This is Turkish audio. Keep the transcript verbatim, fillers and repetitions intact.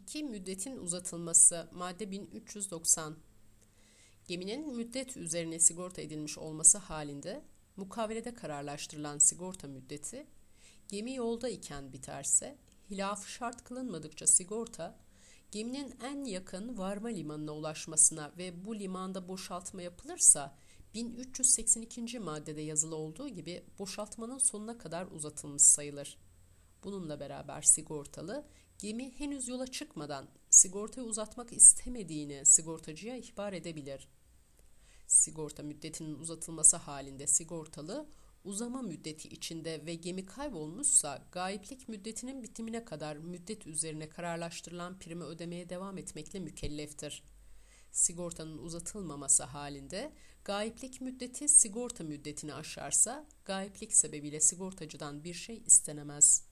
iki. Müddetin uzatılması. Madde bin üç yüz doksan. Geminin müddet üzerine sigorta edilmiş olması halinde mukavelede kararlaştırılan sigorta müddeti, gemi yolda iken biterse, hilafı şart kılınmadıkça sigorta, geminin en yakın varma limanına ulaşmasına ve bu limanda boşaltma yapılırsa, bin üç yüz seksen ikinci maddede yazılı olduğu gibi boşaltmanın sonuna kadar uzatılmış sayılır. Bununla beraber sigortalı, gemi henüz yola çıkmadan sigortayı uzatmak istemediğini sigortacıya ihbar edebilir. Sigorta müddetinin uzatılması halinde sigortalı, uzama müddeti içinde ve gemi kaybolmuşsa gayiplik müddetinin bitimine kadar müddet üzerine kararlaştırılan primi ödemeye devam etmekle mükelleftir. Sigortanın uzatılmaması halinde gayiplik müddeti sigorta müddetini aşarsa gayiplik sebebiyle sigortacıdan bir şey istenemez.